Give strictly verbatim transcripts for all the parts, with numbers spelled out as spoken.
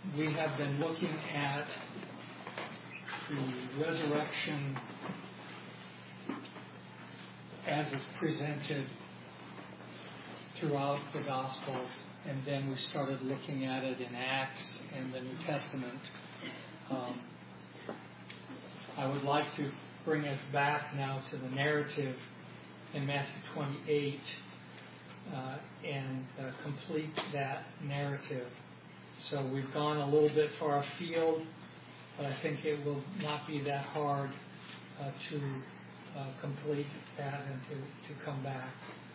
we have been looking at the resurrection as it's presented throughout the Gospels, and then we started looking at it in Acts and the New Testament. Um, I would like to bring us back now to the narrative in Matthew twenty-eight uh, and uh, complete that narrative. So we've gone a little bit far afield, but I think it will not be that hard uh, to uh, complete that and to, to come back.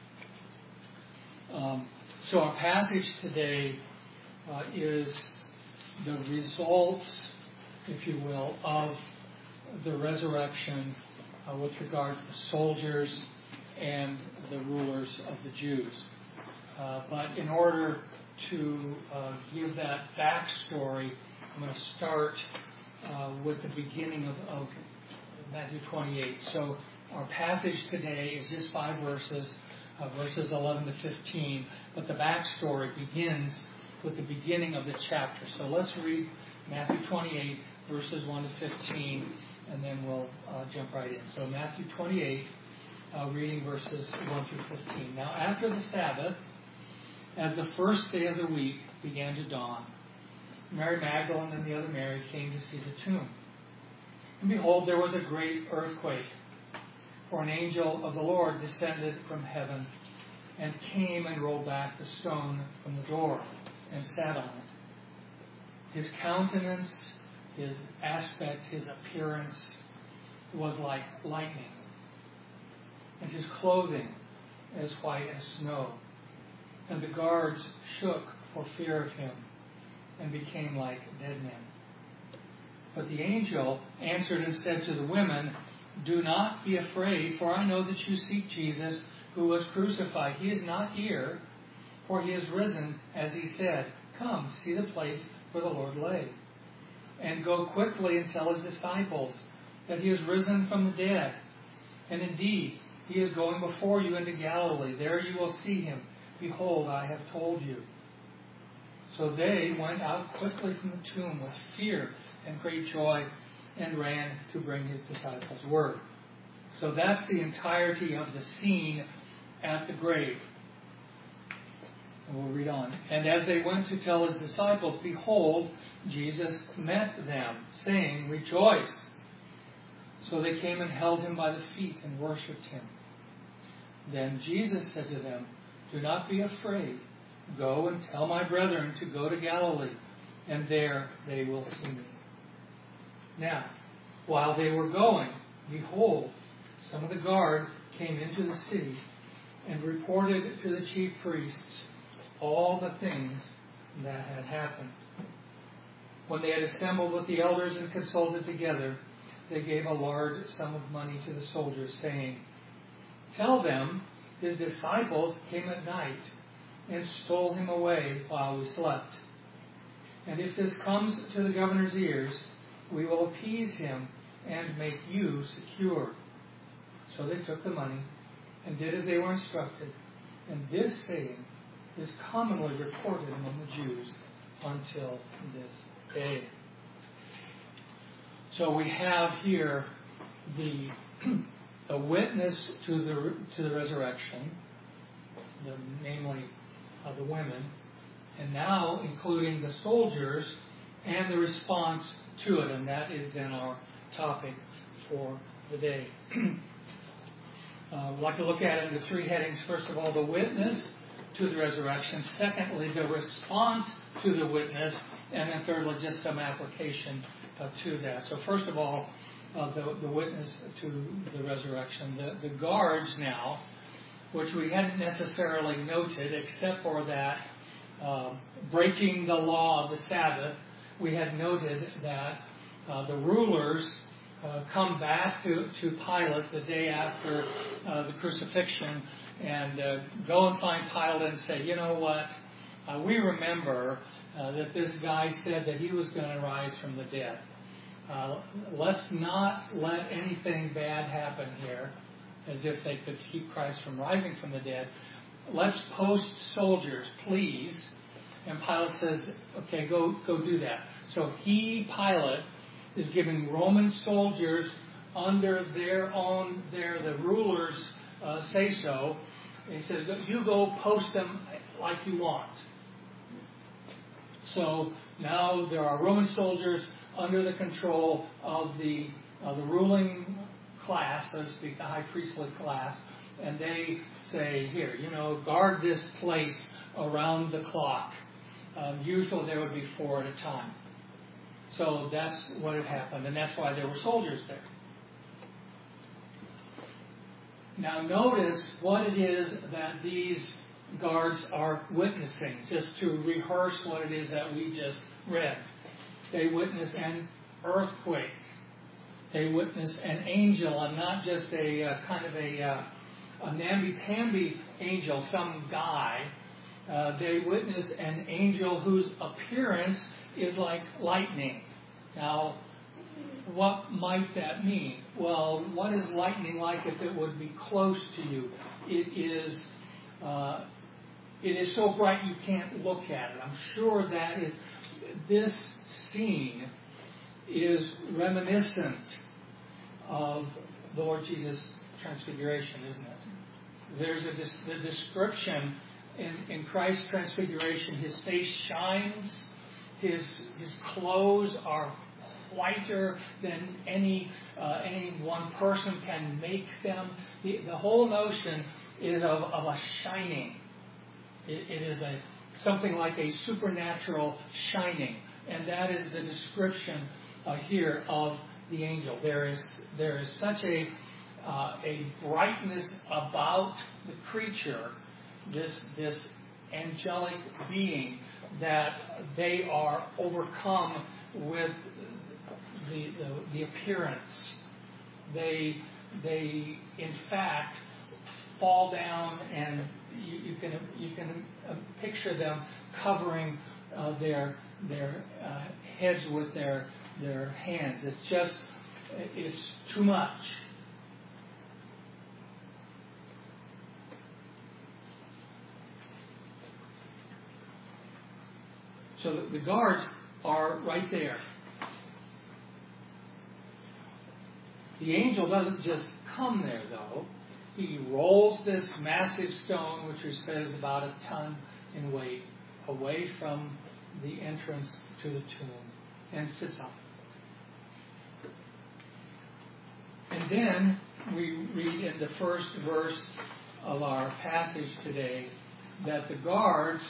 Um, so our passage today uh, is the results, if you will, of the resurrection uh, with regard to the soldiers and the rulers of the Jews. Uh, but in order to uh, give that backstory, I'm going to start uh, with the beginning of, of Matthew twenty-eight. So our passage today is just five verses, uh, verses eleven to fifteen, but the backstory begins with the beginning of the chapter. So let's read Matthew twenty-eight, verses one to fifteen, and then we'll uh, jump right in. So Matthew twenty-eight, uh, reading verses one through fifteen. Now after the Sabbath, as the first day of the week began to dawn, Mary Magdalene and the other Mary came to see the tomb. And behold, there was a great earthquake, for an angel of the Lord descended from heaven and came and rolled back the stone from the door and sat on it. His countenance, his aspect, his appearance was like lightning, and his clothing as white as snow. And the guards shook for fear of him and became like dead men. But the angel answered and said to the women, "Do not be afraid, for I know that you seek Jesus who was crucified. He is not here, for he is risen, as he said. Come, see the place where the Lord lay. And go quickly and tell his disciples that he is risen from the dead. And indeed, he is going before you into Galilee. There you will see him. Behold, I have told you." So they went out quickly from the tomb with fear and great joy and ran to bring his disciples word. So that's the entirety of the scene at the grave. And we'll read on. And as they went to tell his disciples, behold, Jesus met them, saying, "Rejoice." So they came and held him by the feet and worshipped him. Then Jesus said to them, "Do not be afraid. Go and tell my brethren to go to Galilee, and there they will see me." Now, while they were going, behold, some of the guard came into the city and reported to the chief priests all the things that had happened. When they had assembled with the elders and consulted together, they gave a large sum of money to the soldiers, saying, "Tell them his disciples came at night and stole him away while we slept. And if this comes to the governor's ears, we will appease him and make you secure." So they took the money and did as they were instructed. And this saying is commonly reported among the Jews until this day. So we have here the, the witness to the to the resurrection, the, namely uh, the women, and now including the soldiers and the response to it, and that is then our topic for the day. uh, we'd like to look at it in the three headings. First of all, the witness to the resurrection. Secondly, the response to the witness. And then thirdly, just some application uh, to that. So first of all, uh, the, the witness to the resurrection. The, the guards now, which we hadn't necessarily noted, except for that uh, breaking the law of the Sabbath, we had noted that uh, the rulers uh, come back to, to Pilate the day after uh, the crucifixion and uh, go and find Pilate and say, "You know what, uh, we remember uh, that this guy said that he was going to rise from the dead. Uh, let's not let anything bad happen here," as if they could keep Christ from rising from the dead. "Let's post soldiers, please, And Pilate says, okay, go go do that. So he, Pilate, is giving Roman soldiers under their own, their the rulers uh, say so. He says, you go post them like you want. So now there are Roman soldiers under the control of the of the ruling class, so to speak, the high priestly class, and they say, here, you know, guard this place around the clock. Um, usually there would be four at a time. So that's what had happened, and that's why there were soldiers there. Now notice what it is that these guards are witnessing, just to rehearse what it is that we just read. They witness an earthquake. They witness an angel, and not just a uh, kind of a, uh, a namby-pamby angel, some guy. Uh, they witness an angel whose appearance is like lightning. Now, what might that mean? Well, what is lightning like if it would be close to you? It is uh, it is so bright you can't look at it. I'm sure that is this scene is reminiscent of the Lord Jesus' transfiguration, isn't it? There's a the description in, in Christ's transfiguration. His face shines. His his clothes are whiter than any uh, any one person can make them. The, the whole notion is of, of a shining. It, it is a something like a supernatural shining, and that is the description uh, here of the angel. There is there is such a uh, a brightness about the creature, this this angelic being, that they are overcome with the the, the appearance. They they in fact fall down, and you, you can you can uh, picture them covering uh, their their uh, heads with their their hands. It's just it's too much. So the, the guards are right there. The angel doesn't just come there, though. He rolls this massive stone, which he says is about a ton in weight, away from the entrance to the tomb, and sits up. And then we read in the first verse of our passage today that the guards,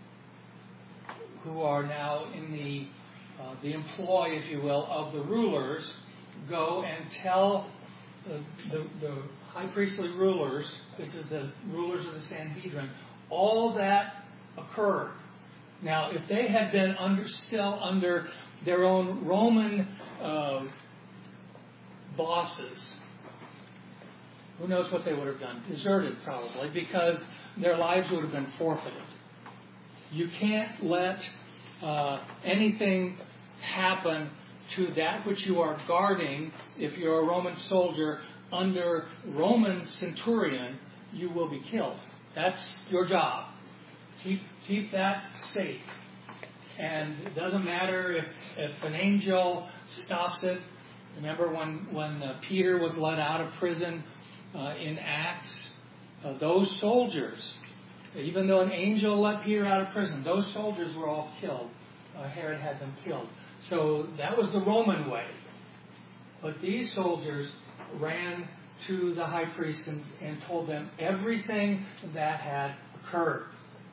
who are now in the uh, the employ, if you will, of the rulers, go and tell the, the, the high priestly rulers, this is the rulers of the Sanhedrin, all that occurred. Now, if they had been under, still under their own Roman uh, bosses, who knows what they would have done? Deserted, probably, because their lives would have been forfeited. You can't let uh, anything happen to that which you are guarding. If you're a Roman soldier under Roman centurion, you will be killed. That's your job. Keep keep that safe. And it doesn't matter if, if an angel stops it. Remember when, when uh, Peter was let out of prison uh, in Acts? Uh, those soldiers, even though an angel let Peter out of prison, those soldiers were all killed. Uh, Herod had them killed. So that was the Roman way. But these soldiers ran to the high priest and, and told them everything that had occurred.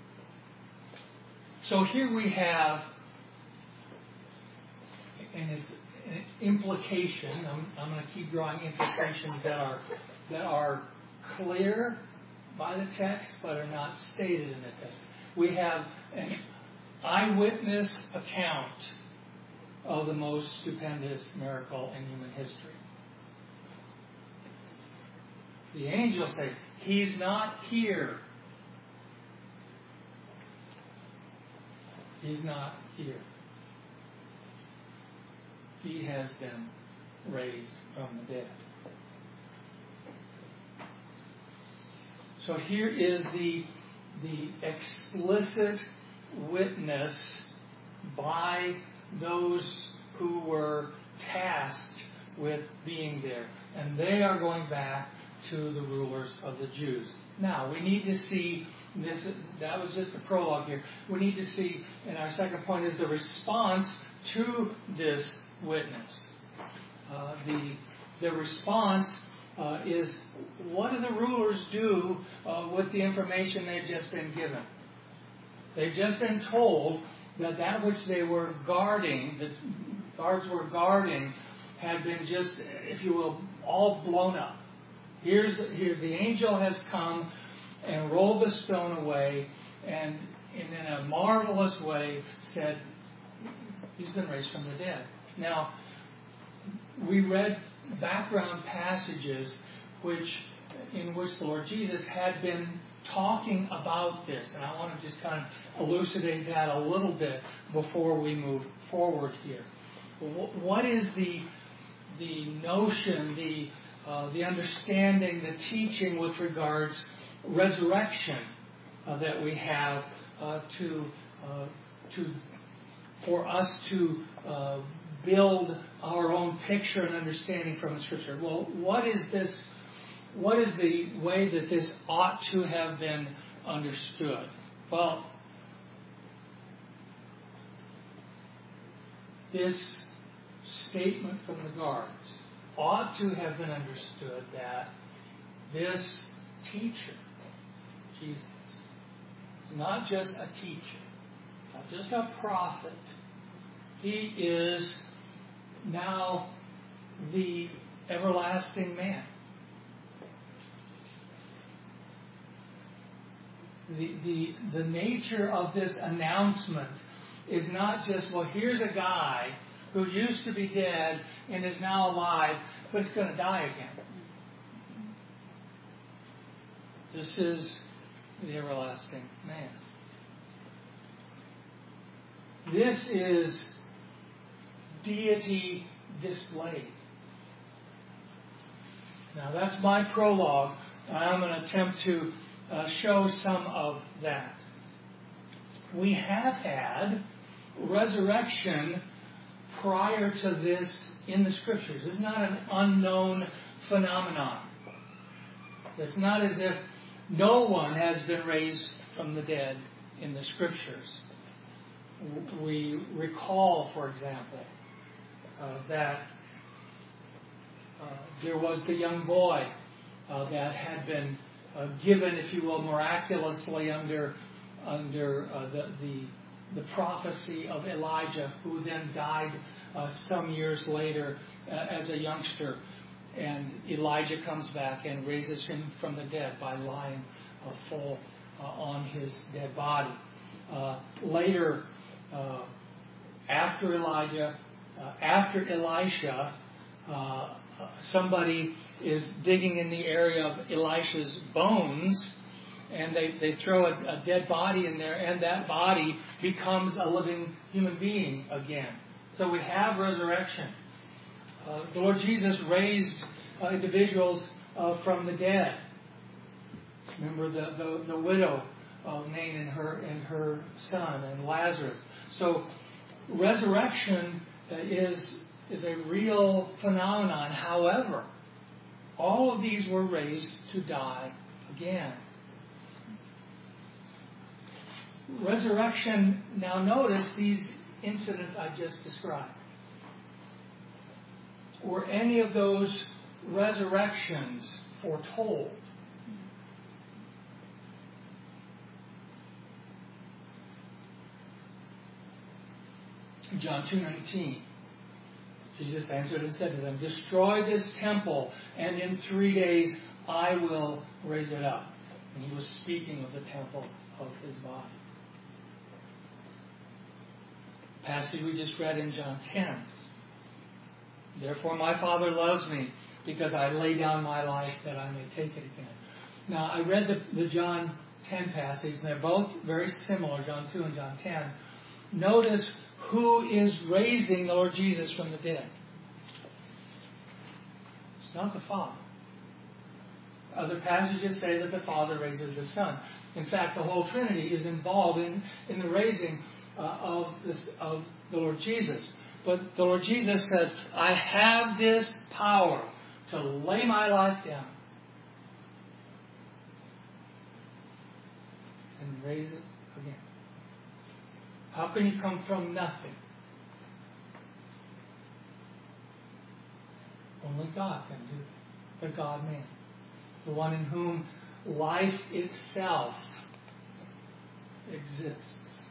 So here we have, and it's an implication. I'm, I'm going to keep drawing implications that are that are clear by the text, but are not stated in the text. We have an eyewitness account of the most stupendous miracle in human history. The angels say, "He's not here. He's not here. He has been raised from the dead." So here is the, the explicit witness by those who were tasked with being there. And they are going back to the rulers of the Jews. Now, we need to see this. That was just the prologue here. We need to see, and our second point is the response to this witness. Uh, the, the response uh, is, what do the rulers do uh, with the information they've just been given? They've just been told that that which they were guarding, the guards were guarding, had been just, if you will, all blown up. Here's here the angel has come and rolled the stone away, and in a marvelous way said, he's been raised from the dead. Now, we read background passages which in which the Lord Jesus had been talking about this, and I want to just kind of elucidate that a little bit before we move forward here. What is the the notion, the uh, the understanding, the teaching with regards resurrection uh, that we have uh, to uh, to for us to uh, build our own picture and understanding from the Scripture? Well, what is this? What is the way that this ought to have been understood? Well, this statement from the guards ought to have been understood that this teacher, Jesus, is not just a teacher, not just a prophet. He is now the everlasting man. The, the, the nature of this announcement is not just, well, here's a guy who used to be dead and is now alive, but is going to die again. This is the everlasting man. This is deity displayed. Now, that's my prologue. I'm going to attempt to uh, show some of that. We have had resurrection prior to this in the Scriptures. It's not an unknown phenomenon. It's not as if no one has been raised from the dead in the Scriptures. We recall, for example, uh, that uh, there was the young boy uh, that had been uh, given, if you will, miraculously under under uh, the, the the prophecy of Elijah, who then died uh, some years later uh, as a youngster. And Elijah comes back and raises him from the dead by lying uh, full uh, on his dead body. Uh, later, uh, after Elijah, uh, after Elisha, uh, somebody is digging in the area of Elisha's bones, and they, they throw a, a dead body in there, and that body becomes a living human being again. So we have resurrection. Uh, the Lord Jesus raised uh, individuals uh, from the dead. Remember the, the, the widow of Nain and her and her son, and Lazarus. So resurrection uh, is is a real phenomenon. However, all of these were raised to die again. Resurrection, now notice these incidents I just described. Were any of those resurrections foretold? John two nineteen. Jesus answered and said to them, "Destroy this temple, and in three days I will raise it up." And he was speaking of the temple of his body. The passage we just read in John ten. "Therefore my Father loves me, because I lay down my life that I may take it again." Now, I read the, the John ten passage, and they're both very similar, John two and John ten. Notice who is raising the Lord Jesus from the dead. It's not the Father. Other passages say that the Father raises the Son. In fact, the whole Trinity is involved in, in the raising uh, of, this, of the Lord Jesus. But the Lord Jesus says, I have this power to lay my life down and raise it again. How can you come from nothing? Only God can do it. The God-man. The one in whom life itself exists.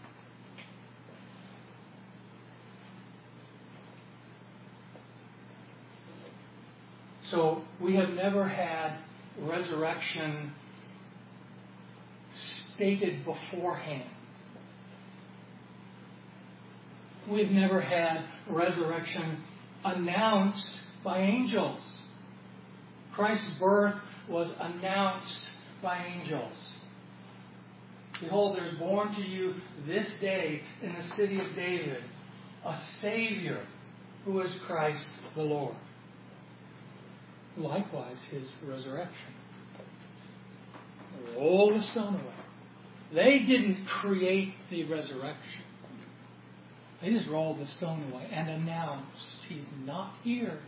So we have never had resurrection stated beforehand. We've never had resurrection announced by angels. Christ's birth was announced by angels. Behold, there is born to you this day in the city of David a Savior who is Christ the Lord. Likewise, his resurrection. Roll the stone away. They didn't create the resurrection. They just rolled the stone away and announced, he's not here.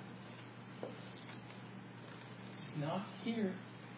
He's not here.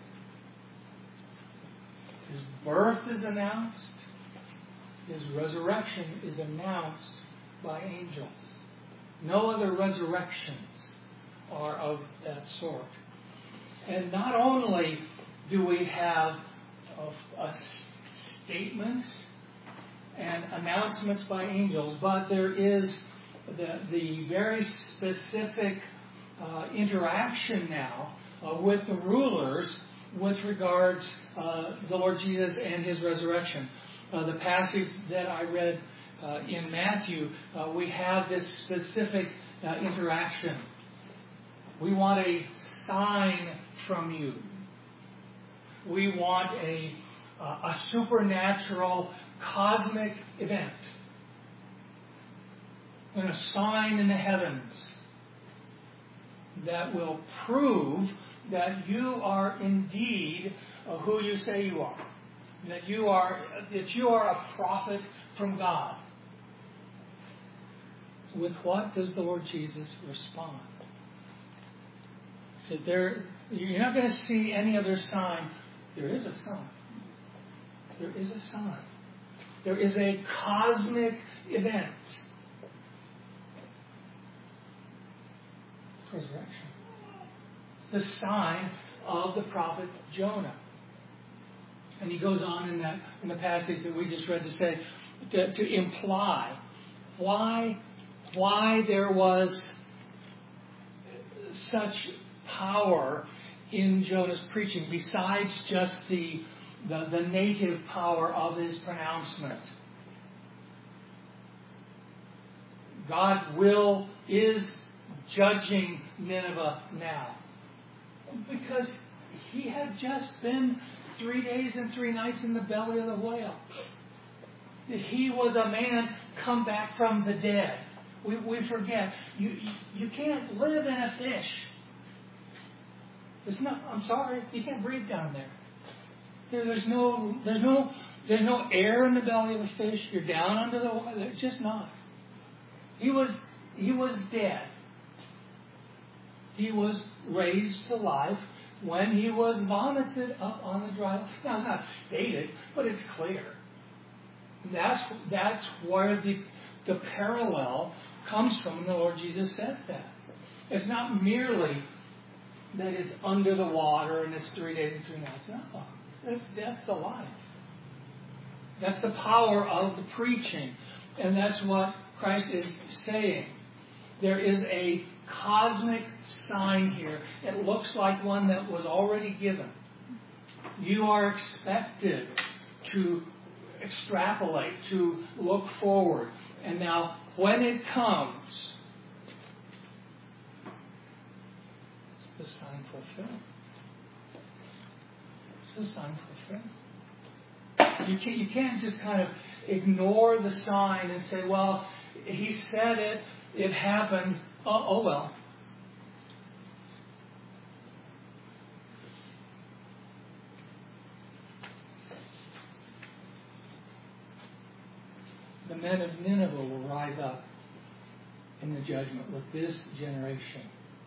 His birth is announced. His resurrection is announced by angels. No other resurrections are of that sort. And not only do we have uh, uh, statements and announcements by angels, but there is the, the very specific uh, interaction now uh, with the rulers with regards uh, the Lord Jesus and his resurrection. Uh, the passage that I read uh, in Matthew, uh, we have this specific uh, interaction. We want a sign from you. We want a, uh, a supernatural, cosmic event. And a sign in the heavens that will prove that you are indeed uh, who you say you are. That you are, that you are a prophet from God. With what does the Lord Jesus respond? He says, there, you're not going to see any other sign. There is a sign. There is a sign. There is a cosmic event. It's resurrection. It's the sign of the prophet Jonah. And he goes on in that in the passage that we just read to say, to, to imply why, why there was such power in Jonah's preaching, besides just the, the, the native power of his pronouncement. God will, is judging Nineveh now. Because he had just been three days and three nights in the belly of the whale. He was a man come back from the dead. We, we forget. You, you, you can't live in a fish. It's not, I'm sorry, you can't breathe down there. there. There's no, there's no, there's no air in the belly of a fish. You're down under the water. It's just not. He was, he was dead. He was raised to life when he was vomited up on the dry land. Now, it's not stated, but it's clear. That's, that's where the, the parallel comes from when the Lord Jesus says that. It's not merely that it's under the water and it's three days and three nights. No, it's death to life. That's the power of the preaching. And that's what Christ is saying. There is a cosmic sign here. It looks like one that was already given. You are expected to extrapolate, to look forward. And now, when it comes, it's the sign fulfilled. It's the sign fulfilled. You can't, you can't just kind of ignore the sign and say, well, he said it, it happened, oh, oh well. men of Nineveh will rise up in the judgment with this generation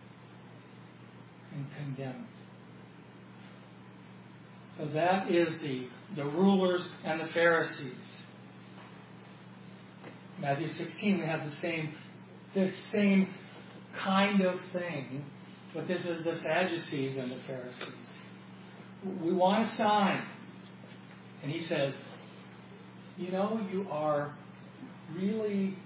and condemn it. So that is the, the rulers and the Pharisees. Matthew sixteen, we have the same, this same kind of thing, but this is the Sadducees and the Pharisees. We want a sign. And he says, you know, you are really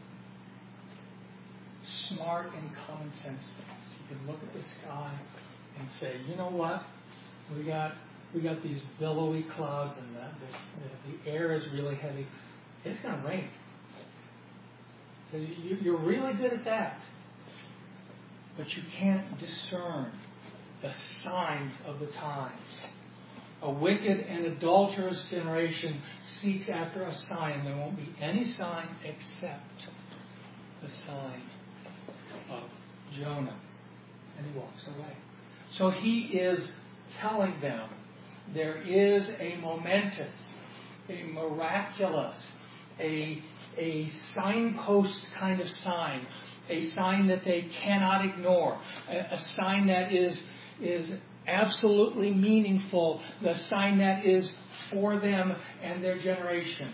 smart in common sense things. You can look at the sky and say, you know what? We got we got these billowy clouds and the, the, the air is really heavy. It's going to rain. So you, you're really good at that. But you can't discern the signs of the times. A wicked and adulterous generation seeks after a sign. There won't be any sign except the sign of Jonah. And he walks away. So he is telling them there is a momentous, a miraculous, a, a signpost kind of sign, a sign that they cannot ignore, a, a sign that is, is absolutely meaningful, the sign that is for them and their generation.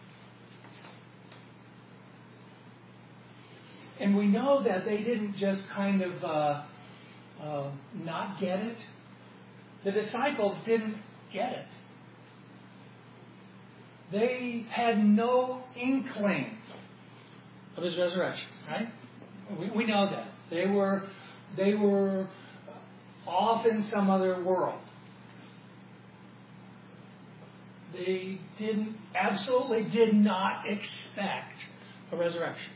And we know that they didn't just kind of uh, uh, not get it. The disciples didn't get it. They had no inkling of his resurrection, right? We, we know that. They were, they were off in some other world. They didn't, absolutely did not expect a resurrection.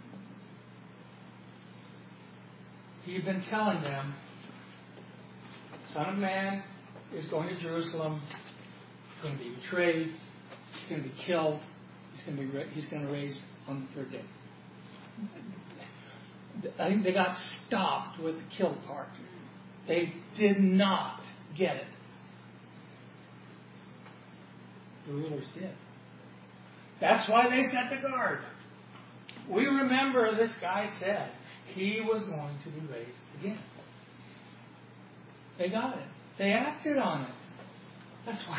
He'd been telling them, Son of Man is going to Jerusalem. He's going to be betrayed. He's going to be killed. He's going to be ra- he's going to raise on the third day. I think they got stopped with the kill part. They did not get it. The rulers did. That's why they set the guard. We remember this guy said he was going to be raised again. They got it. They acted on it. That's why.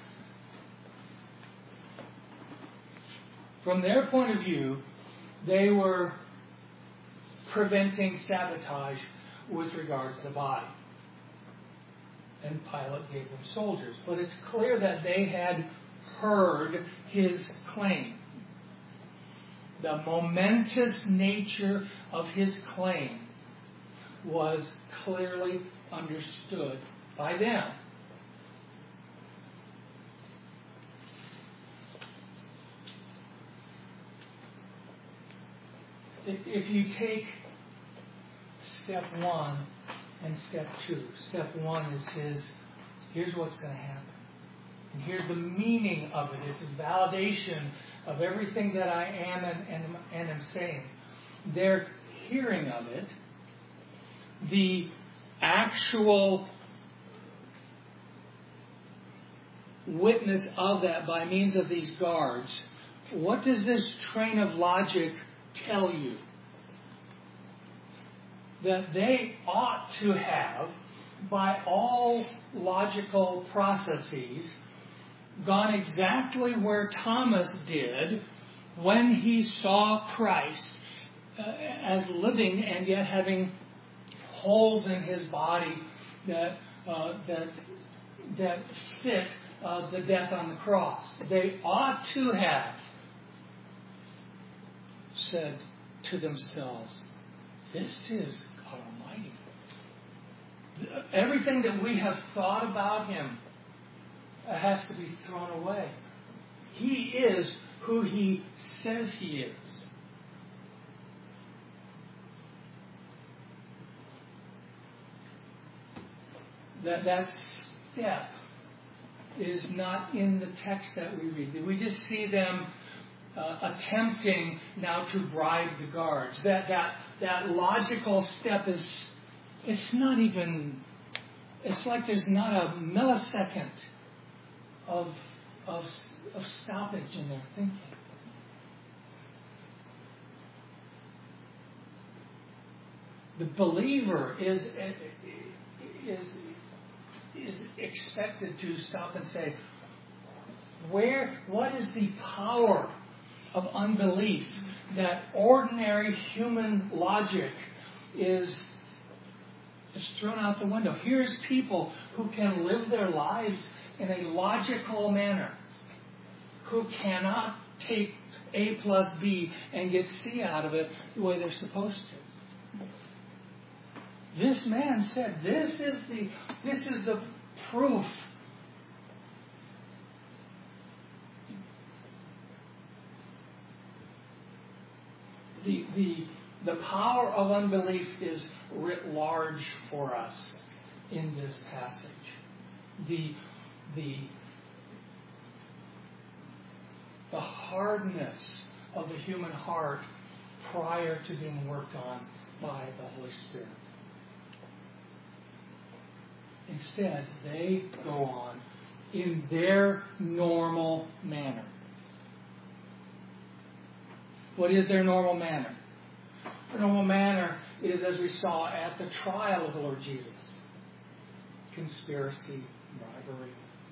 From their point of view, they were preventing sabotage with regards to the body. And Pilate gave them soldiers. But it's clear that they had heard his claim. The momentous nature of his claim was clearly understood by them. If you take step one and step two, step one is his, here's what's going to happen. And here's the meaning of it. It's a validation of everything that I am and, and, and am saying. Their hearing of it, the actual witness of that by means of these guards, what does this train of logic tell you? That they ought to have, by all logical processes, gone exactly where Thomas did when he saw Christ uh, as living and yet having holes in his body that uh, that that fit uh, the death on the cross. They ought to have said to themselves, "This is God Almighty. Everything that we have thought about him has to be thrown away. He is who he says he is." That that step is not in the text that we read. We just see them uh, attempting now to bribe the guards. That that that logical step is, it's not even, it's like there's not a millisecond of of of stoppage in their thinking. The believer is, is, is expected to stop and say, where, what is the power of unbelief that ordinary human logic is, is thrown out the window? Here's people who can live their lives in a logical manner, who cannot take A plus B and get C out of it the way they're supposed to. This man said, this is the, this is the proof The, the, the power of unbelief is writ large for us in this passage. The, the, the hardness of the human heart prior to being worked on by the Holy Spirit. Instead, they go on in their normal manner. What is their normal manner? Their normal manner is, as we saw at the trial of the Lord Jesus, conspiracy, bribery.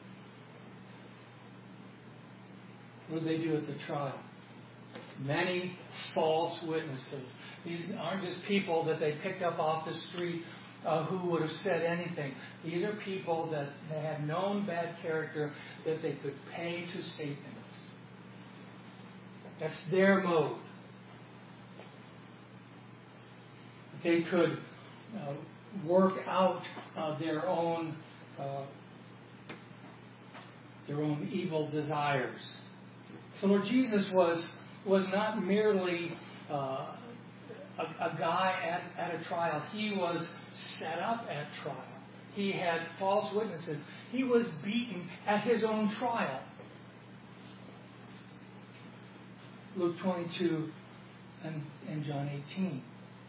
What did they do at the trial? Many false witnesses. These aren't just people that they picked up off the street uh, who would have said anything. These are people that they had known bad character that they could pay to say things. That's their mode. They could uh, work out uh, their own uh, their own evil desires. So Lord Jesus was was not merely uh, a, a guy at, at a trial. He was set up at trial. He had false witnesses. He was beaten at his own trial. Luke twenty-two and, and John eighteen.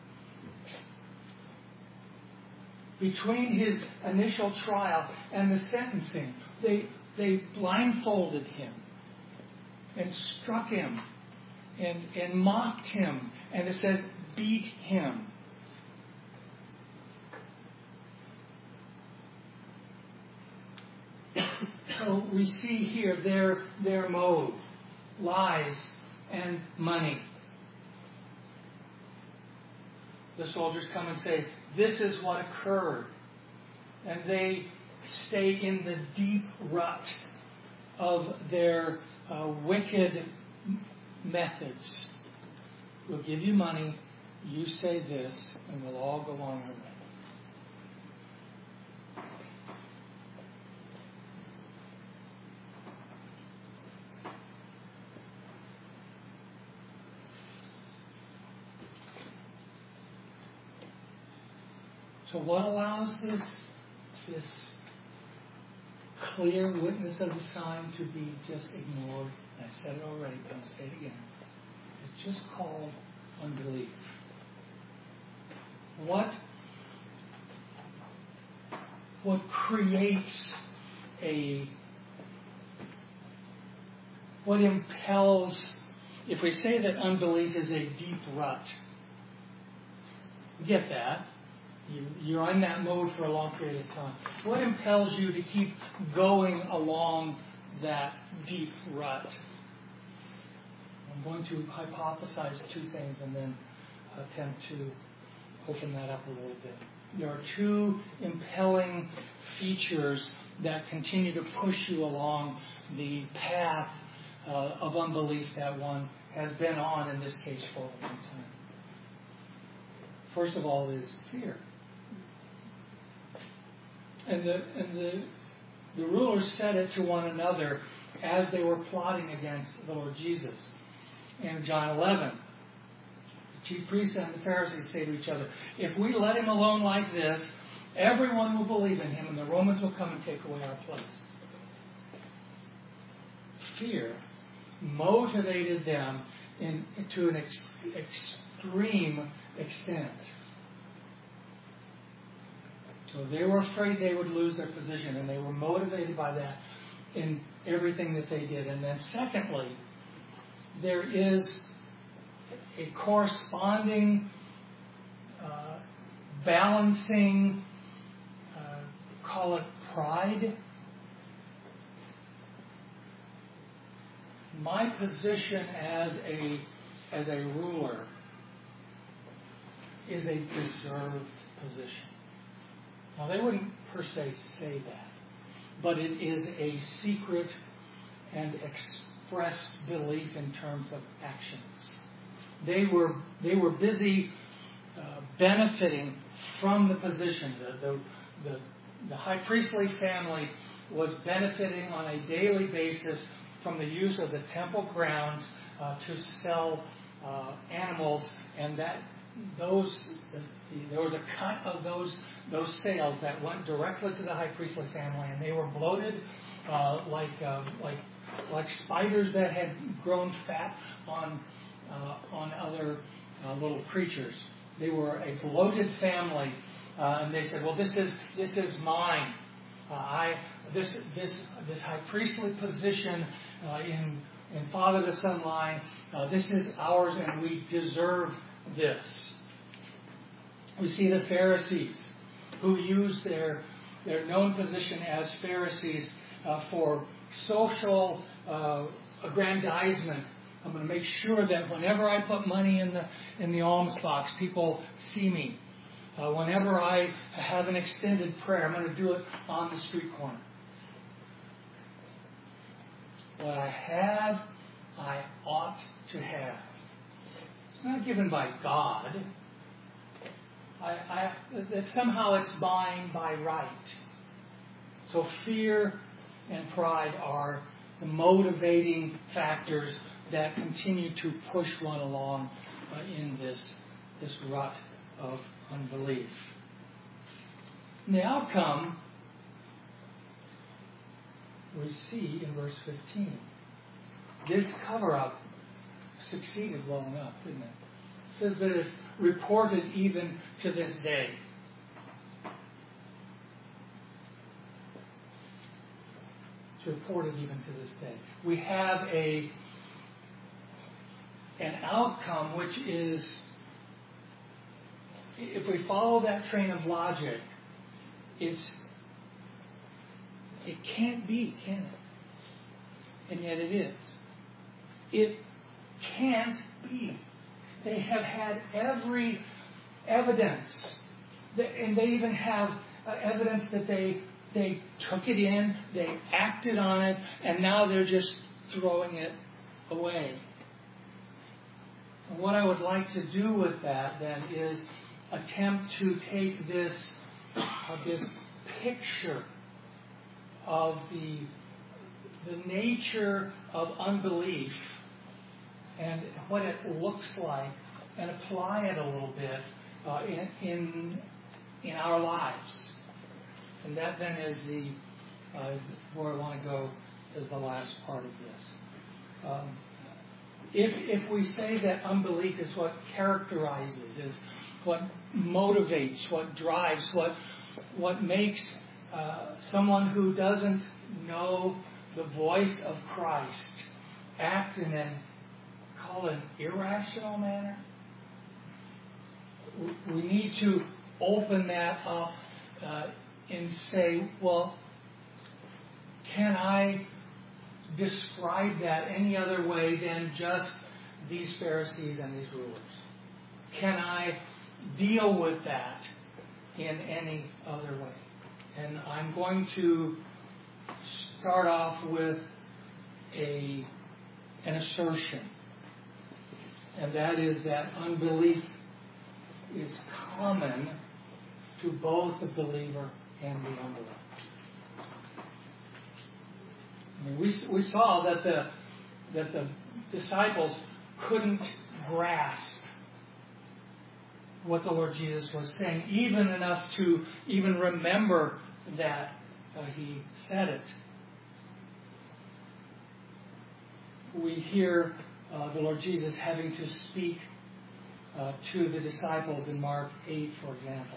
Between his initial trial and the sentencing, they, they blindfolded him and struck him and, and mocked him. And it says, beat him. So we see here their, their mode. Lies and money. The soldiers come and say, this is what occurred. And they stay in the deep rut of their uh, wicked methods. We'll give you money, you say this, and we'll all go on our way. So what allows this, this clear witness of the sign to be just ignored? I said it already, but I'll say it again. It's just called unbelief. What, what creates a, what impels, if we say that unbelief is a deep rut, get that. You, you're in that mode for a long period of time. What impels you to keep going along that deep rut? I'm going to hypothesize two things and then attempt to open that up a little bit. There are two impelling features that continue to push you along the path uh, of unbelief that one has been on, in this case, for a long time. First of all is fear. And the and the the rulers said it to one another as they were plotting against the Lord Jesus. In John eleven, the chief priests and the Pharisees say to each other, if we let him alone like this, everyone will believe in him and the Romans will come and take away our place. Fear motivated them in, to an ex, extreme extent. So they were afraid they would lose their position, and they were motivated by that in everything that they did. And then secondly, there is a corresponding uh, balancing, uh, call it pride. My position as a as a ruler is a deserved position. Now, they wouldn't per se say that, but it is a secret and expressed belief in terms of actions. They were they were busy uh, benefiting from the position. The, the the the high priestly family was benefiting on a daily basis from the use of the temple grounds uh, to sell uh, animals, and that those there was a cut of those those sales that went directly to the high priestly family, and they were bloated uh, like uh, like like spiders that had grown fat on uh, on other uh, little creatures. They were a bloated family, uh, and they said, "Well, this is this is mine. Uh, I this this this high priestly position uh, in in Father to Son line. Uh, this is ours, and we deserve this." We see the Pharisees who used their their known position as Pharisees uh, for social uh, aggrandizement. I'm going to make sure that whenever I put money in the in the alms box, people see me. Uh, whenever I have an extended prayer, I'm going to do it on the street corner. What I have, I ought to have. It's not given by God. I, I, that somehow it's mine by right. So fear and pride are the motivating factors that continue to push one along uh, in this, this rut of unbelief. And the outcome we see in verse fifteen. This cover-up succeeded well enough, didn't it? It says that it's reported even to this day. It's reported even to this day. We have a an outcome which is, if we follow that train of logic, it's it can't be, can it? And yet it is. It can't be. They have had every evidence, and they even have uh, evidence that they they took it in, they acted on it, and now they're just throwing it away. And what I would like to do with that then is attempt to take this uh, this picture of the the nature of unbelief and what it looks like, and apply it a little bit uh, in, in in our lives. And that then is the uh, is where I want to go as the last part of this. Um, if if we say that unbelief is what characterizes, is what motivates, what drives, what what makes uh, someone who doesn't know the voice of Christ act in an call an irrational manner, we need to open that up uh, and say, well, can I describe that any other way than just these Pharisees and these rulers? Can I deal with that in any other way? And I'm going to start off with a an assertion. And that is that unbelief is common to both the believer and the unbeliever. I mean, we we saw that the that the disciples couldn't grasp what the Lord Jesus was saying, even enough to even remember that uh, He said it. We hear Uh, the Lord Jesus having to speak uh, to the disciples in Mark eight, for example.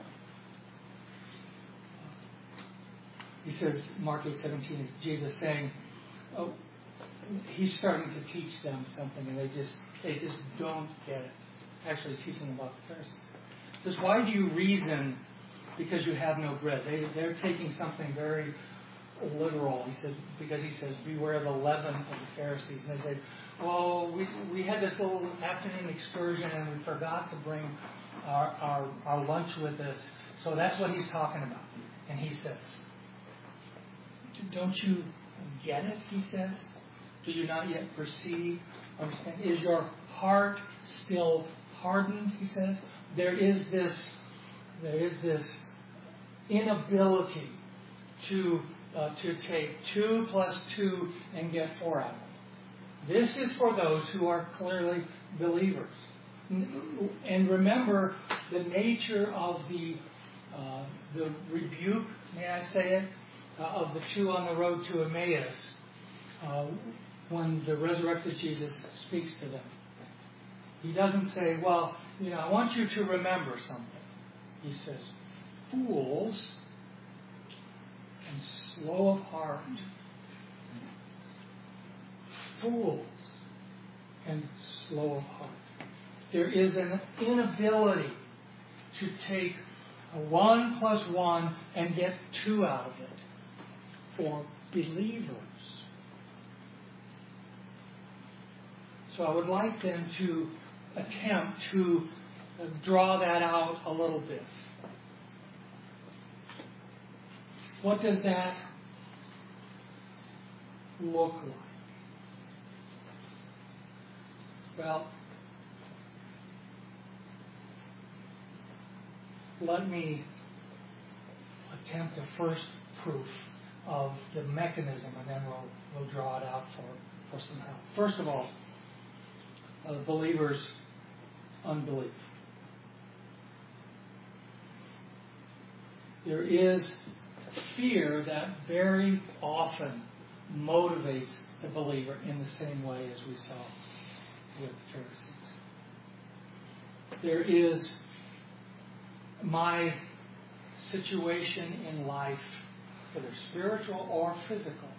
He says, Mark eight seventeen is Jesus saying, oh, He's starting to teach them something, and they just they just don't get it. Actually, teaching them about the Pharisees. He says, why do you reason because you have no bread? They, they're taking something very literal. He says, because he says, beware the leaven of the Pharisees. And they say, well, we, we had this little afternoon excursion and we forgot to bring our, our, our lunch with us. So that's what he's talking about. And he says, don't you get it, he says? Do you not yet perceive, understand? Is your heart still hardened, he says? There is this, there is this inability to uh, to take two plus two and get four out of it. This is for those who are clearly believers. And remember the nature of the uh, the rebuke, may I say it, uh, of the two on the road to Emmaus uh, when the resurrected Jesus speaks to them. He doesn't say, well, you know, I want you to remember something. He says, fools and slow of heart. Fools and slow of heart. There is an inability to take a one plus one and get two out of it for believers. So I would like them to attempt to draw that out a little bit. What does that look like? Well, let me attempt the first proof of the mechanism, and then we'll, we'll draw it out for, for some help. First of all, a believer's unbelief. There is fear that very often motivates the believer in the same way as we saw with the Pharisees. There is my situation in life, whether spiritual or physical.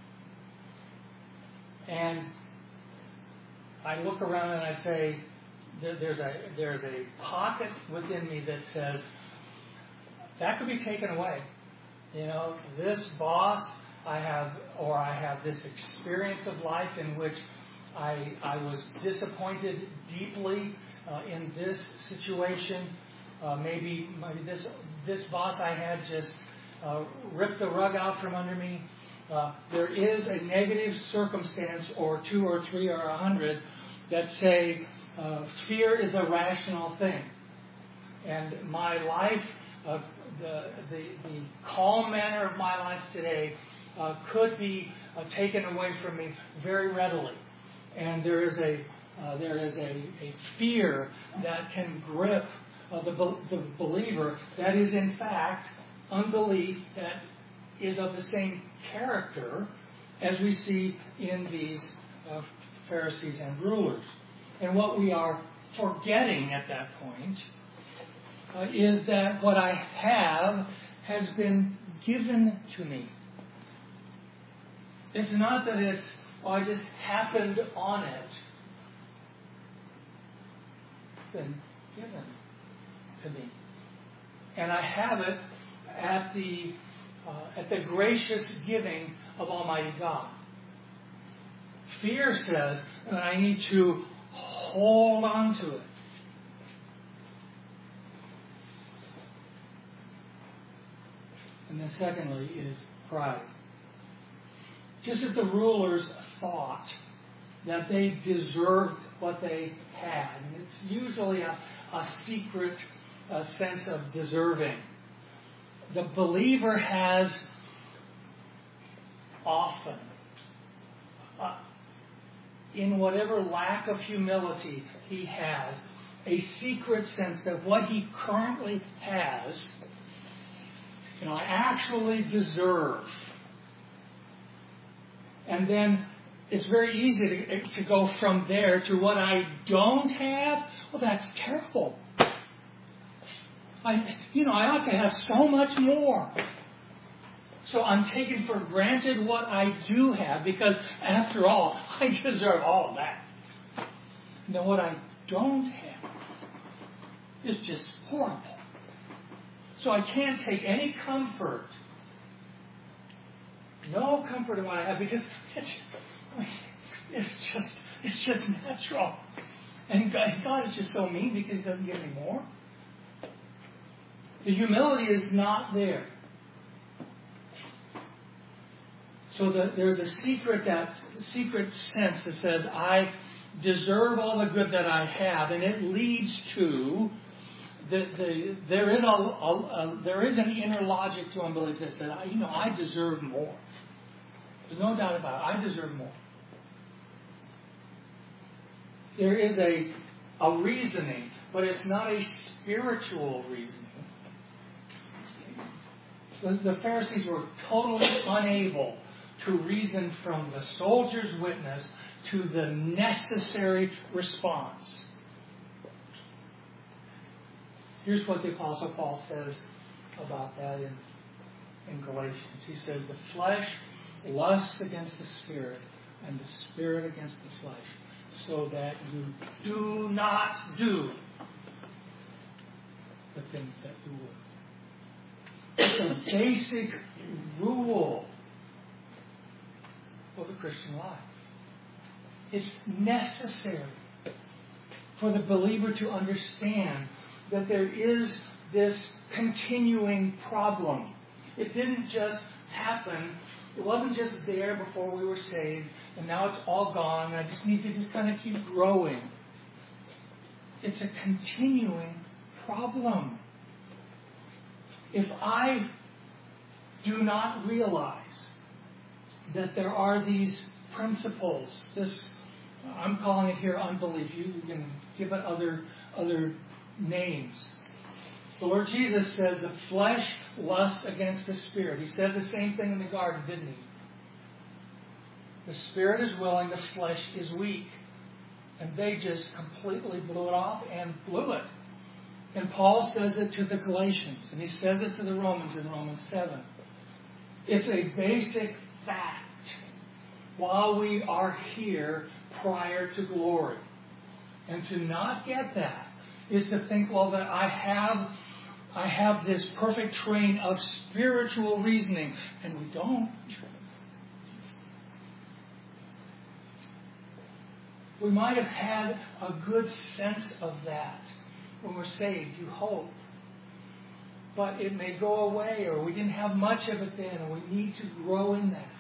And I look around and I say, there's a there's a pocket within me that says, that could be taken away. You know, this boss I have, or I have this experience of life in which I I was disappointed deeply uh, in this situation. Uh, maybe maybe this this boss I had just uh, ripped the rug out from under me. Uh, there is a negative circumstance, or two, or three, or a hundred, that say uh, fear is a rational thing, and my life, uh, the, the the calm manner of my life today, uh, could be uh, taken away from me very readily, and there is a uh, there is a, a fear that can grip uh, the the believer that is in fact unbelief that is of the same character as we see in these uh, Pharisees and rulers. And what we are forgetting at that point uh, is that what I have has been given to me. It's not that it's, oh, I just happened on it. It's been given to me. And I have it at the Uh, at the gracious giving of Almighty God. Fear says that I need to hold on to it. And then secondly is pride. Just as the rulers thought that they deserved what they had, and it's usually a, a secret a sense of deserving. The believer has often, uh, in whatever lack of humility he has, a secret sense that what he currently has, you know, I actually deserve. And then it's very easy to, to go from there to what I don't have. Well, that's terrible. I, you know, I ought to have so much more. So I'm taking for granted what I do have because, after all, I deserve all of that. And then what I don't have is just horrible. So I can't take any comfort, no comfort in what I have, because it's, it's just it's just natural. And God, God is just so mean because He doesn't give any more. The humility is not there. So the, there's a secret that secret sense that says I deserve all the good that I have, and it leads to the, the there is a, a, a there is an inner logic to unbelief that says, you know, I deserve more. There's no doubt about it. I deserve more. There is a a reasoning, but it's not a spiritual reasoning. The, the Pharisees were totally unable to reason from the soldier's witness to the necessary response. Here's what the Apostle Paul says about that in, in Galatians. He says, the flesh lusts against the Spirit, and the Spirit against the flesh, so that you do not do the things that you would. It's a basic rule for the Christian life. It's necessary for the believer to understand that there is this continuing problem. It didn't just happen. It wasn't just there before we were saved, and now it's all gone, and I just need to just kind of keep growing. It's a continuing problem. If I do not realize that there are these principles, this, I'm calling it here unbelief. You can give it other, other names. The Lord Jesus says the flesh lusts against the Spirit. He said the same thing in the garden, didn't He? The Spirit is willing, the flesh is weak. And they just completely blew it off and blew it. And Paul says it to the Galatians, and he says it to the Romans in Romans seven. It's a basic fact while we are here prior to glory. And to not get that is to think, well, that I have I have this perfect train of spiritual reasoning, and we don't. We might have had a good sense of that when we're saved, you hope. But it may go away, or we didn't have much of it then, and we need to grow in that.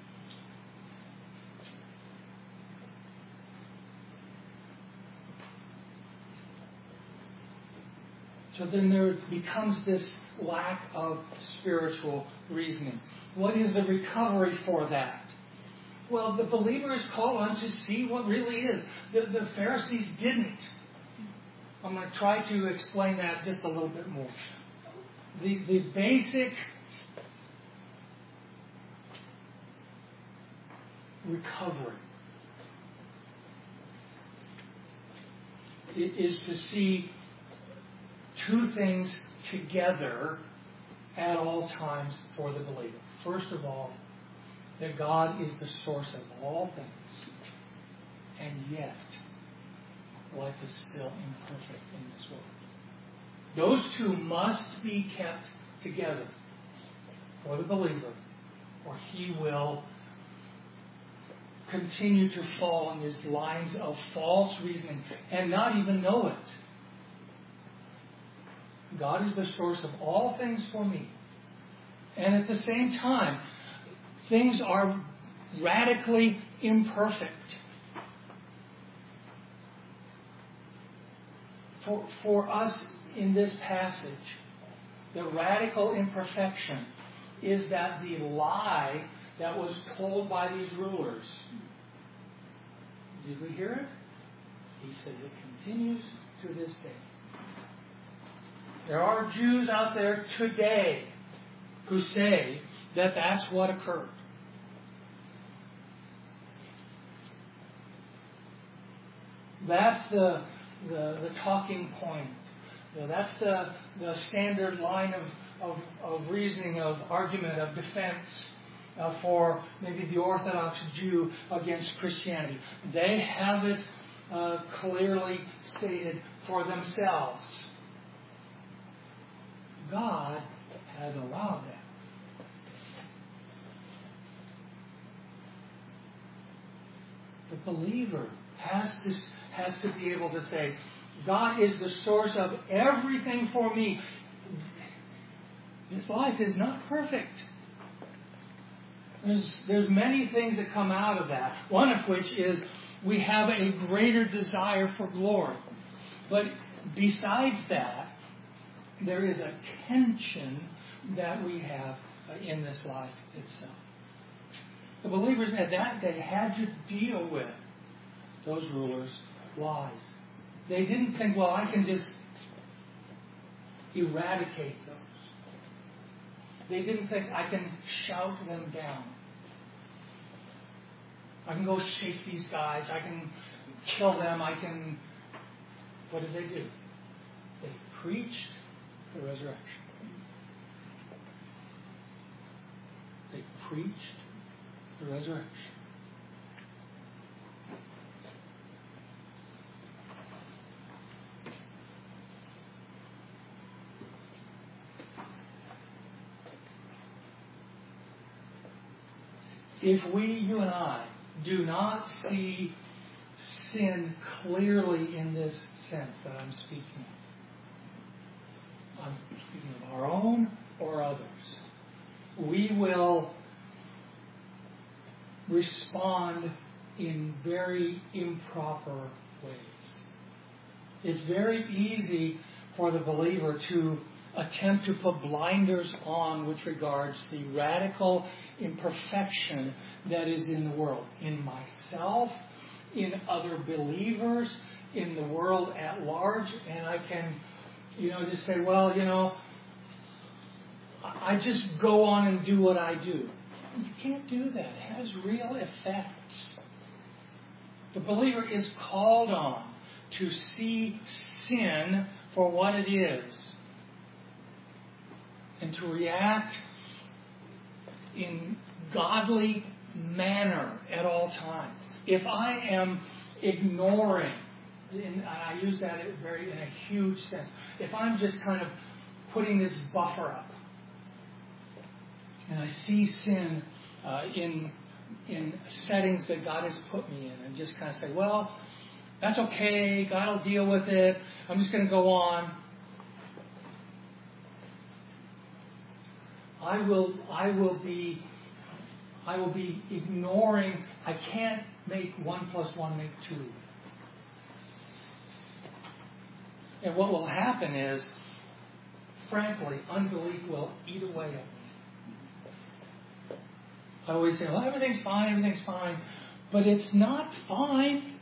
So then there becomes this lack of spiritual reasoning. What is the recovery for that? Well, the believer is called on to see what really is. The, the Pharisees didn't. I'm going to try to explain that just a little bit more. The, the basic recovery is to see two things together at all times for the believer. First of all, that God is the source of all things, and yet life is still imperfect in this world. Those two must be kept together for the believer, or he will continue to fall in these lines of false reasoning and not even know it. God is the source of all things for me. And at the same time, things are radically imperfect. For, for us in this passage, the radical imperfection is that the lie that was told by these rulers, did we hear it? He says it continues to this day. There are Jews out there today who say that that's what occurred. That's the, the, the talking point. You know, that's the, the standard line of, of, of reasoning, of argument, of defense uh, for maybe the Orthodox Jew against Christianity. They have it uh, clearly stated for themselves. God has allowed that. The believer has to, has to be able to say, God is the source of everything for me. This life is not perfect. There's, there's many things that come out of that. One of which is we have a greater desire for glory. But besides that, there is a tension that we have in this life itself. The believers at that day had to deal with those rulers' lies. They didn't think, well, I can just eradicate those. They didn't think, I can shout them down. I can go shake these guys. I can kill them. I can... What did they do? They preached the resurrection. They preached the resurrection. If we, you and I, do not see sin clearly in this sense that I'm speaking of, I'm speaking of our own or others, we will respond in very improper ways. It's very easy for the believer to attempt to put blinders on with regards to the radical imperfection that is in the world, in myself, in other believers, in the world at large, and I can, you know, just say, well, you know, I just go on and do what I do. You can't do that. It has real effects. The believer is called on to see sin for what it is and to react in godly manner at all times. If I am ignoring, and I use that very in a huge sense, if I'm just kind of putting this buffer up, and I see sin uh, in in settings that God has put me in, and just kind of say, well, that's okay, God will deal with it, I'm just going to go on. I will I will be I will be ignoring, I can't make one plus one make two. And what will happen is, frankly, unbelief will eat away at me. I always say, well, everything's fine, everything's fine. But it's not fine.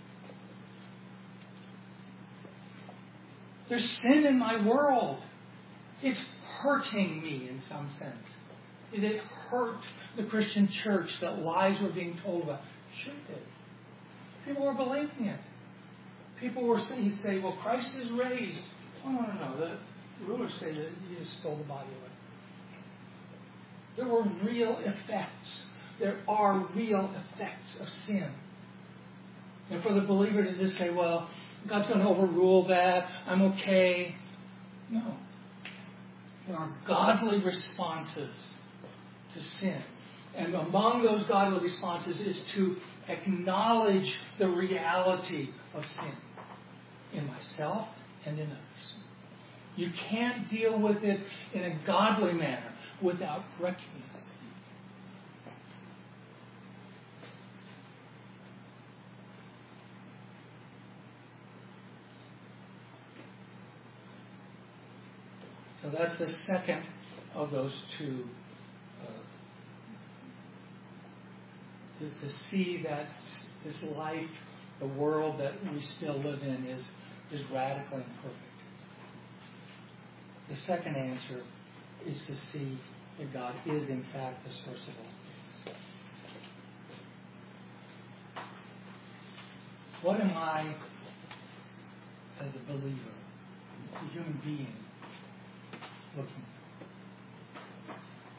There's sin in my world. It's hurting me in some sense. Did it hurt the Christian church that lies were being told about? Sure did. People were believing it. People were saying, he'd say, well, Christ is raised. Oh, no, no, no. The rulers say that he just stole the body away. There were real effects. There are real effects of sin. And for the believer to just say, well, God's going to overrule that, I'm okay. No. There are godly responses to sin. And among those godly responses is to acknowledge the reality of sin in myself and in others. You can't deal with it in a godly manner without recognizing it. So that's the second of those two. Uh, to, to see that this life, the world that we still live in, is, is radically imperfect. The second answer is to see that God is, in fact, the source of all things. What am I, as a believer, a human being, looking for?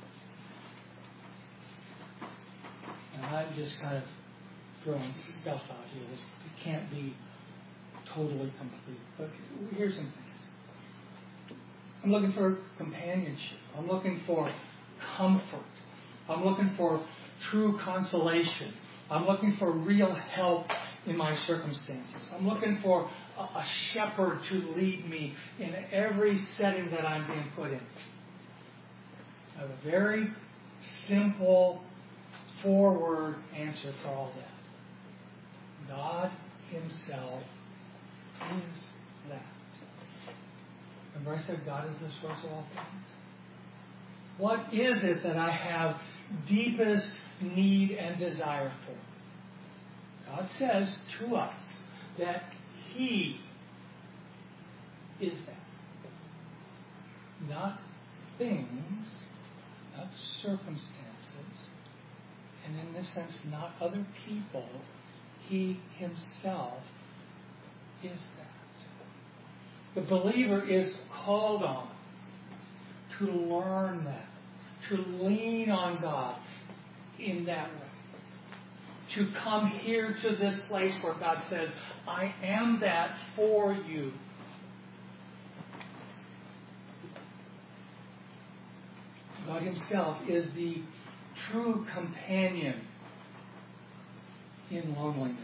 And I'm just kind of throwing stuff out here. This it can't be totally complete. But here's some things. I'm looking for companionship. I'm looking for comfort. I'm looking for true consolation. I'm looking for real help in my circumstances. I'm looking for a, a shepherd to lead me in every setting that I'm being put in. I have a very simple four-word answer for all that. God Himself is that. Remember I said God is the source of all things? What is it that I have deepest need and desire for? God says to us that He is that. Not things, not circumstances, and in this sense, not other people. He Himself is that. The believer is called on to learn that, to lean on God in that way. To come here to this place where God says, I am that for you. God Himself is the true companion in loneliness.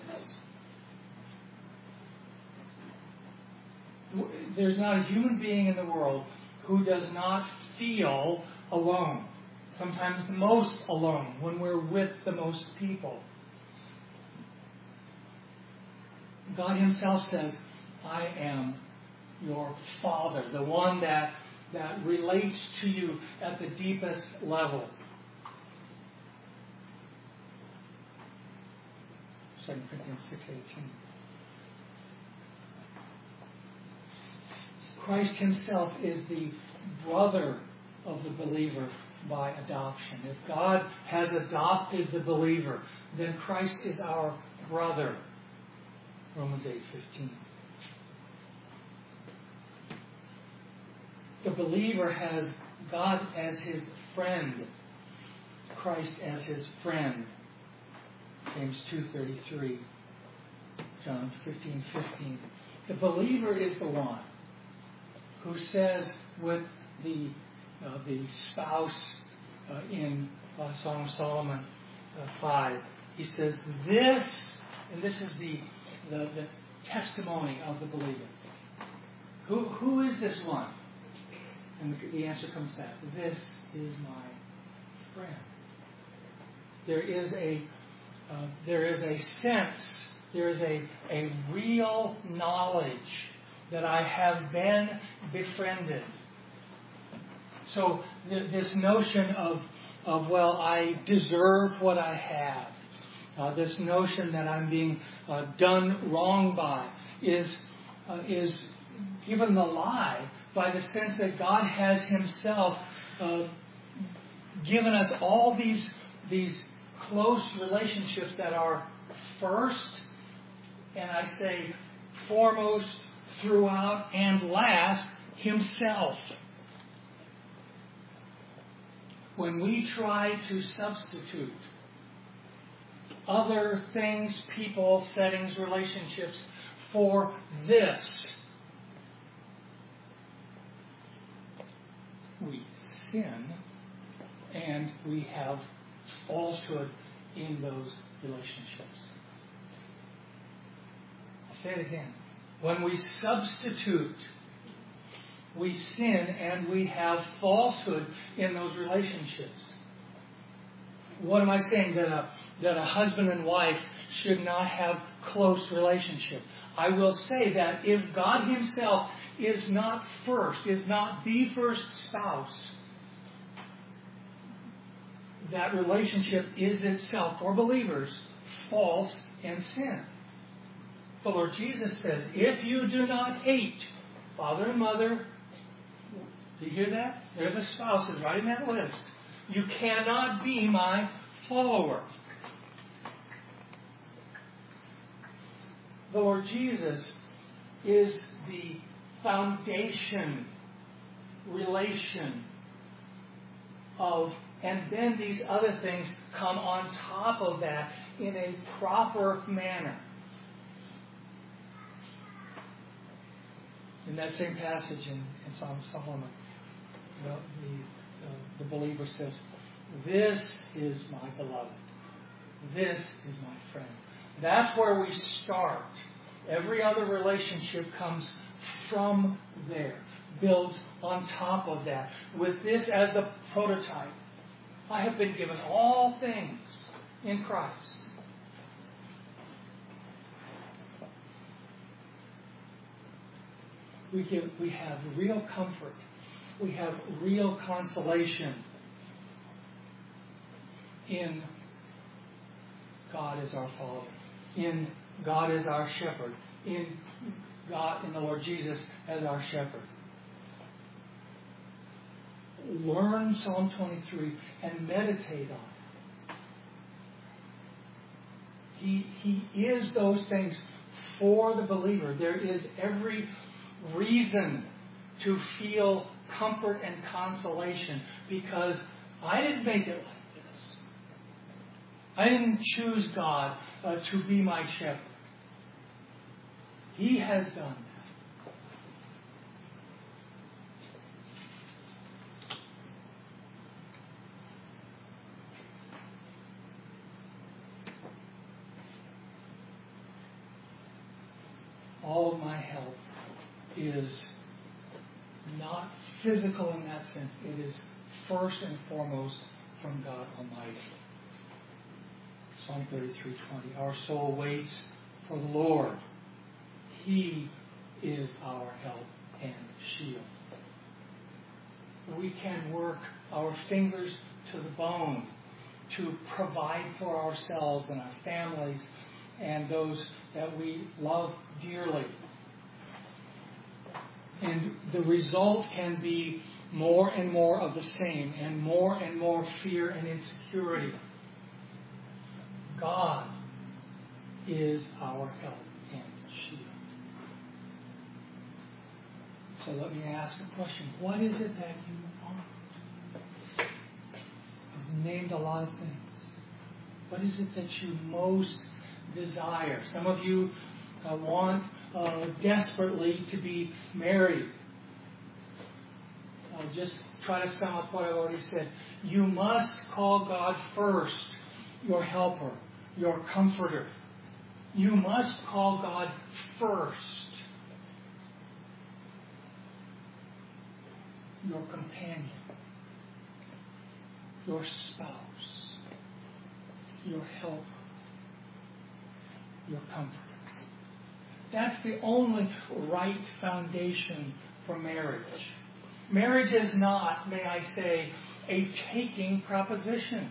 There's not a human being in the world who does not feel alone. Sometimes the most alone when we're with the most people. God Himself says, I am your Father, the one that, that relates to you at the deepest level. Second Corinthians six eighteen. Christ Himself is the brother of the believer by adoption. If God has adopted the believer, then Christ is our brother. Romans eight fifteen. The believer has God as his friend, Christ as his friend. James two thirty-three, John fifteen fifteen. The believer is the one who says with the uh, the spouse uh, in uh, Song of Solomon uh, five, he says, "This," and this is the the, the testimony of the believer. Who who is this one? And the, the answer comes back: this is my friend. There is a uh, there is a sense, there is a a real knowledge that I have been befriended. So th- this notion of of well, I deserve what I have. Uh, this notion that I'm being uh, done wrong by is uh, is given the lie by the sense that God has Himself uh, given us all these these close relationships that are first, and I say foremost, throughout, and last, Himself. When we try to substitute other things, people, settings, relationships for this, we sin and we have falsehood in those relationships. I'll say it again. When we substitute, we sin and we have falsehood in those relationships. What am I saying? That a, that a husband and wife should not have close relationship. I will say that if God Himself is not first, is not the first spouse, that relationship is itself, for believers, false and sin. The Lord Jesus says, if you do not hate father and mother, do you hear that? They're the spouses right in that list. You cannot be my follower. The Lord Jesus is the foundation, relation of, and then these other things come on top of that in a proper manner. In that same passage in, in Song of Solomon, the, the, uh, the believer says, "This is my beloved. This is my friend." That's where we start. Every other relationship comes from there, builds on top of that. With this as the prototype, I have been given all things in Christ. We, give, we have real comfort. We have real consolation in God as our Father, in God as our shepherd, in God, in the Lord Jesus as our shepherd. Learn Psalm twenty-three and meditate on it. He, he is those things for the believer. There is every reason to feel comfort and consolation, because I didn't make it like this. I didn't choose God uh, to be my shepherd. He has done that. All of my help is not physical in that sense. It is first and foremost from God Almighty. Psalm thirty-three twenty. Our soul waits for the Lord. He is our help and shield. We can work our fingers to the bone to provide for ourselves and our families and those that we love dearly. And the result can be more and more of the same, and more and more fear and insecurity. God is our help and shield. So let me ask a question. What is it that you want? I've named a lot of things. What is it that you most desire? Some of you uh, want uh, desperately to be married. I'll just try to sum up what I've already said. You must call God first, your helper, your comforter. You must call God first, your companion, your spouse, your helper, your comforter. That's the only right foundation for marriage. Marriage is not, may I say, a taking proposition.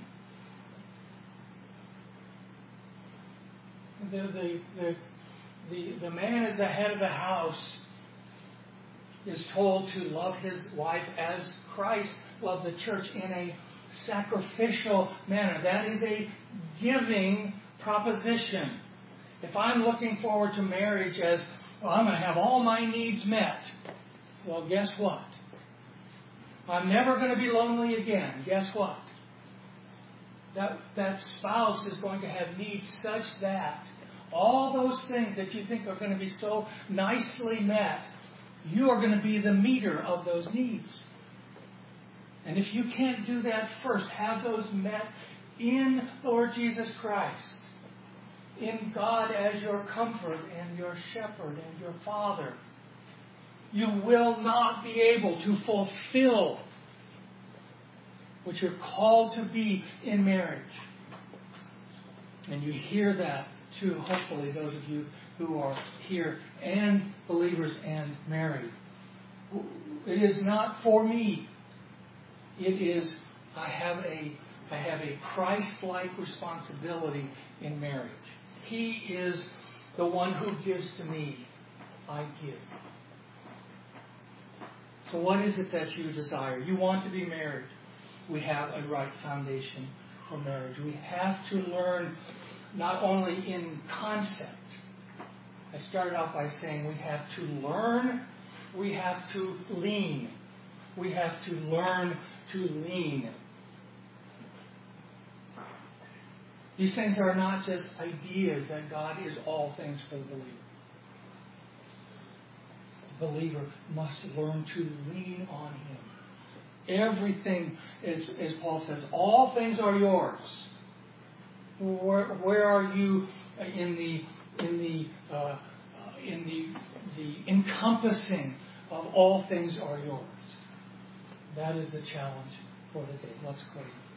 The, the, the, the, the man as the head of the house is told to love his wife as Christ loved the church, in a sacrificial manner. That is a giving proposition. If I'm looking forward to marriage as, well, I'm going to have all my needs met, well, guess what? I'm never going to be lonely again. Guess what? That, that spouse is going to have needs such that all those things that you think are going to be so nicely met, you are going to be the meter of those needs. And if you can't do that first, have those met in Lord Jesus Christ, in God as your comfort and your shepherd and your Father, you will not be able to fulfill what you're called to be in marriage. And you hear that too, hopefully, those of you who are here and believers and married. It is not for me. It is, I have a, I have a Christ-like responsibility in marriage. He is the one who gives to me. I give. So what is it that you desire? You want to be married. We have a right foundation for marriage. We have to learn not only in concept. I started off by saying we have to learn, we have to lean. We have to learn to lean. These things are not just ideas that God is all things for the believer. The believer must learn to lean on Him Everything, as, as Paul says, all things are yours. Where, where are you in the in the uh, in the the encompassing of all things are yours? That is the challenge for the day. Let's close.